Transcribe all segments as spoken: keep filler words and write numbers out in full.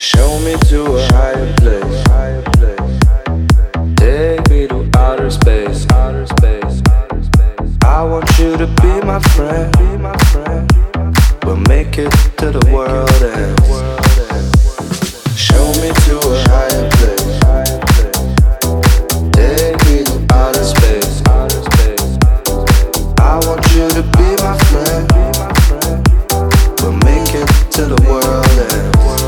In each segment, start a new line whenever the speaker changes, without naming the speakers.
Show me to a higher place. Take me to outer space. I want you to be my friend. We'll make it to the world ends. Show me to a higher place. Take me to outer space. I want you to be my friend. We'll make it to the world ends.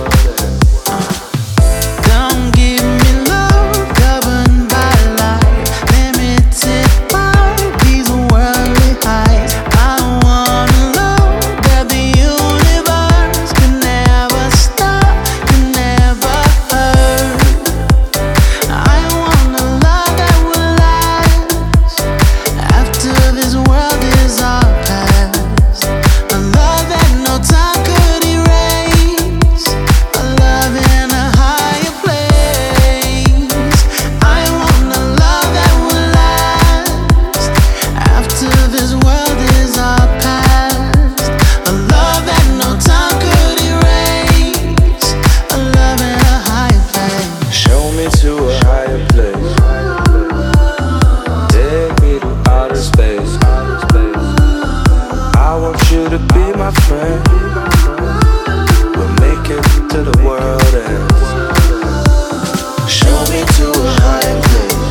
To be my friend, we'll make it to the world ends. Show me to a higher place.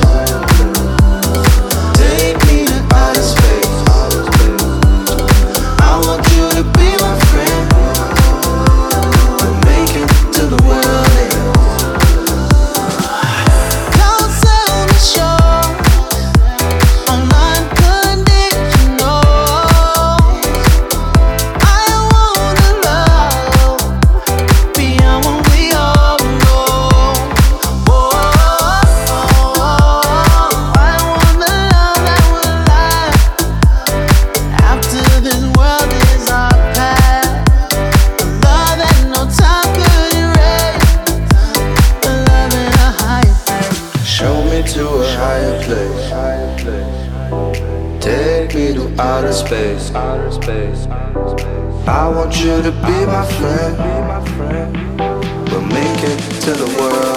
Take me to outer space. I want you to be my friend. We'll make it to the world ends. Don't sell me short on unconditional. To a higher place. Take me to outer space. I want you to be my friend. We'll make it to the world.